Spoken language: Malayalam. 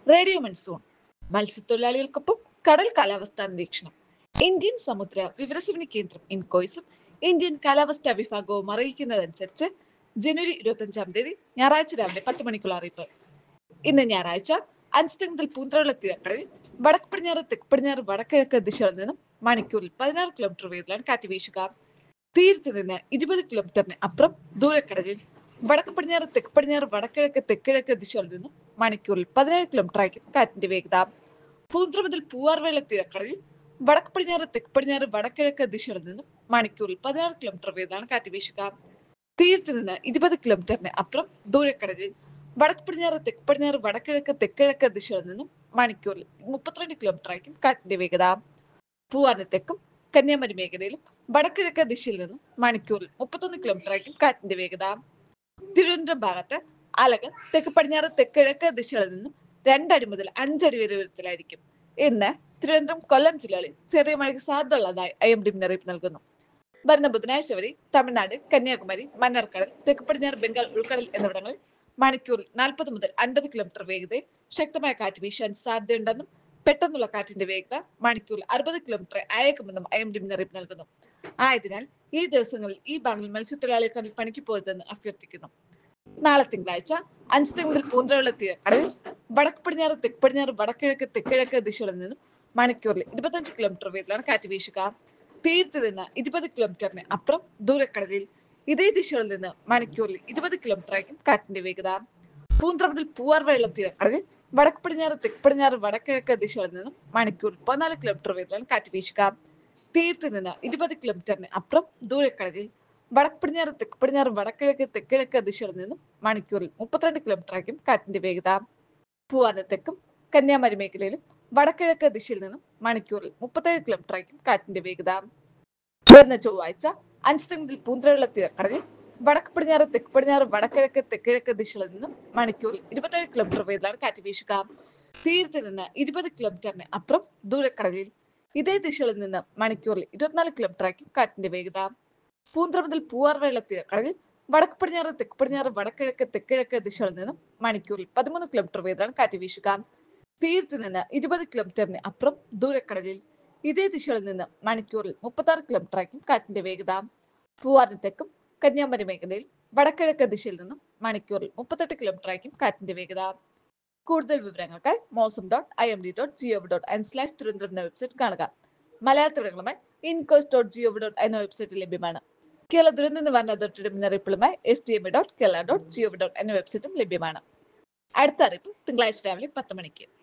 റേഡിയോ മൺസൂൺ മത്സ്യത്തൊഴിലാളികൾക്കൊപ്പം കടൽ കാലാവസ്ഥാ നിരീക്ഷണം. ഇന്ത്യൻ സമുദ്ര വിവരസേവന കേന്ദ്രം ഇൻകോയ്സും ഇന്ത്യൻ കാലാവസ്ഥാ വിഭാഗവും അറിയിക്കുന്നതനുസരിച്ച് ജനുവരി 25 ഞായറാഴ്ച രാവിലെ 10 മണിക്കുള്ള അറിയിപ്പ്. ഇന്ന് ഞായറാഴ്ച അഞ്ച് മുതൽ പൂന്തറയുള്ള തീരക്കടലിൽ വടക്ക് പടിഞ്ഞാറ് തെക്ക് പടിഞ്ഞാറ് വടക്കിഴക്ക് ദിശകളിൽ നിന്നും മണിക്കൂറിൽ 16 കിലോമീറ്റർ വേഗത്തിലാണ് കാറ്റ് വീശുക. തീരത്ത് നിന്ന് 20 കിലോമീറ്ററിന് അപ്പുറം ദൂരക്കടലിൽ വടക്ക് പടിഞ്ഞാറ് തെക്ക് പടിഞ്ഞാറ് വടക്കിഴക്ക് തെക്കിഴക്ക് ദിശകളിൽ നിന്നും മണിക്കൂറിൽ 17 കിലോമീറ്റർ ആയിരിക്കും കാറ്റിന്റെ വേഗത. പൂന്തറ മുതൽ പൂവാർവേള തീരക്കടലിൽ വടക്ക് പടിഞ്ഞാറ് തെക്ക് പടിഞ്ഞാറ് വടക്കിഴക്ക് ദിശകളിൽ നിന്നും മണിക്കൂറിൽ 16 കിലോമീറ്റർ വേഗത്തിലാണ് കാറ്റ് വീശുക. തീരത്ത് നിന്ന് 20 കിലോമീറ്ററിന് അപ്പുറം ദൂരക്കടലിൽ വടക്ക് പടിഞ്ഞാറ് തെക്ക് പടിഞ്ഞാറ് വടക്കിഴക്ക് തെക്കിഴക്ക് ദിശകളിൽ നിന്നും മണിക്കൂറിൽ 32 കിലോമീറ്റർ ആയിരിക്കും കാറ്റിന്റെ വേഗത. പൂവാറിന് തെക്കും കന്യാകുമാരി മേഖലയിലും വടക്കിഴക്ക് ദിശയിൽ നിന്നും മണിക്കൂറിൽ 31 കിലോമീറ്റർ ആയിരിക്കും കാറ്റിന്റെ വേഗത. തിരുവനന്തപുരം ഭാഗത്ത് അലകൾ തെക്ക് പടിഞ്ഞാറ് തെക്കിഴക്ക് ദിശകളിൽ നിന്നും 2 അടി മുതൽ 5 അടി വരെ ഉയരത്തിലായിരിക്കും. ഇന്ന് തിരുവനന്തപുരം കൊല്ലം ജില്ലകളിൽ ചെറിയ മഴയ്ക്ക് സാധ്യതയുള്ളതായി IMD മുന്നറിയിപ്പ് നൽകുന്നു. വരുന്ന ബുധനാഴ്ച വരെ തമിഴ്നാട്, കന്യാകുമാരി, മന്നാർക്കടൽ, തെക്ക് പടിഞ്ഞാറ് ബംഗാൾ ഉൾക്കടൽ എന്നിവിടങ്ങളിൽ മണിക്കൂറിൽ 40 മുതൽ 50 കിലോമീറ്റർ വേഗതയിൽ ശക്തമായ കാറ്റ് വീശാൻ സാധ്യതയുണ്ടെന്നും പെട്ടെന്നുള്ള കാറ്റിന്റെ വേഗത മണിക്കൂറിൽ 60 കിലോമീറ്റർ അയക്കുമെന്നും IMD മുന്നറിയിപ്പ് നൽകുന്നു. ആയതിനാൽ ഈ ദിവസങ്ങളിൽ ഈ ഭാഗങ്ങളിൽ മത്സ്യത്തൊഴിലാളികൾ കടൽ പണിക്ക് പോരുതെന്ന് അഭ്യർത്ഥിക്കുന്നു. നാളെ തിങ്കളാഴ്ച 5 മുതൽ പൂന്തറയുള്ള തീരക്കടലിൽ വടക്ക് പടിഞ്ഞാറ് തെക്ക് പടിഞ്ഞാറ് വടക്കിഴക്ക് തെക്കിഴക്ക് ദിശകളിൽ നിന്നും മണിക്കൂറിൽ 25 കിലോമീറ്റർ വേഗത്തിലാണ് കാറ്റ് വീശുക. തീരത്ത് നിന്ന് 20 കിലോമീറ്ററിന് അപ്പുറം ദൂരക്കടലിൽ ഇതേ ദിശകളിൽ നിന്ന് മണിക്കൂറിൽ 20 കിലോമീറ്റർ ആയിരിക്കും കാറ്റിന്റെ വേഗത. പൂന്തറ മുതൽ പൂവാർവേള തീരക്കടലിൽ വടക്ക് പടിഞ്ഞാറ് തെക്ക് പടിഞ്ഞാറ് വടക്കിഴക്ക് ദിശകളിൽ നിന്നും മണിക്കൂറിൽ 14 കിലോമീറ്റർ വേഗത്തിലാണ് കാറ്റ് വീശുക. തീരത്ത് നിന്ന് 20 കിലോമീറ്ററിന് അപ്പുറം ദൂരക്കടലിൽ വടക്ക് പടിഞ്ഞാറ് തെക്ക് പടിഞ്ഞാറ് വടക്കിഴക്ക് തെക്കിഴക്ക് ദിശകളിൽ നിന്നും മണിക്കൂറിൽ 32 കിലോമീറ്റർ ആയിരിക്കും കാറ്റിന്റെ വേഗത. പൂവാറിന് തെക്കും കന്യാകുമാരി മേഖലയിലും വടക്കിഴക്ക് ദിശയിൽ നിന്നും മണിക്കൂറിൽ 37 കിലോമീറ്റർ ആയിരിക്കും കാറ്റിന്റെ വേഗത. വരുന്ന ചൊവ്വാഴ്ച 5 മുതൽ പൂന്തറയുള്ള തീരക്കടലിൽ വടക്ക് പടിഞ്ഞാറ് തെക്ക് പടിഞ്ഞാറ് വടക്കിഴക്ക് തെക്കിഴക്ക് ദിശകളിൽ നിന്നും മണിക്കൂറിൽ 27 കിലോമീറ്റർ വേഗത്തിലാണ് കാറ്റ് വീശുക. തീരത്ത് നിന്ന് 20 കിലോമീറ്ററിന് അപ്പുറം ദൂരക്കടലിൽ ഇതേ ദിശകളിൽ നിന്ന് മണിക്കൂറിൽ 24 കിലോമീറ്റർ ആയിരിക്കും കാറ്റിന്റെ വേഗത. പൂന്തറ മുതൽ പൂവാർവേള തീരക്കടലിൽ വടക്ക് പടിഞ്ഞാറ് തെക്ക് പടിഞ്ഞാറ് വടക്കിഴക്ക് തെക്കിഴക്ക് ദിശകളിൽ നിന്നും മണിക്കൂറിൽ 13 കിലോമീറ്റർ വേഗത്തിലാണ് കാറ്റ് വീശുക. തീരത്ത് നിന്ന് 20 കിലോമീറ്ററിന് അപ്പുറം ദൂരക്കടലിൽ ഇതേ ദിശകളിൽ നിന്ന് മണിക്കൂറിൽ 36 കിലോമീറ്റർ ആയിരിക്കും കാറ്റിന്റെ വേഗത. പൂവാറിന് തെക്കും കന്യാകുമാരി മേഖലയിൽ വടക്കിഴക്ക് ദിശയിൽ നിന്നും മണിക്കൂറിൽ 38 കിലോമീറ്റർ ആയിരിക്കും കാറ്റിന്റെ വേഗത. കൂടുതൽ വിവരങ്ങൾക്കായി mosam.imd.gov.in/തിരുവനന്തപുരം എന്ന വെബ്സൈറ്റ് കാണുക. മലയാള വിവരങ്ങളുമായി incos.gov.in എന്ന വെബ്സൈറ്റിൽ ലഭ്യമാണ്. കേരള ദുരന്ത നിവാരണ അതോറിറ്റിയുടെ മുന്നറിയിപ്പുകളുമായി stma.kerala.gov.in എന്ന വെബ്സൈറ്റും ലഭ്യമാണ്. അടുത്ത അറിയിപ്പ് തിങ്കളാഴ്ച രാവിലെ 10 മണിക്ക്.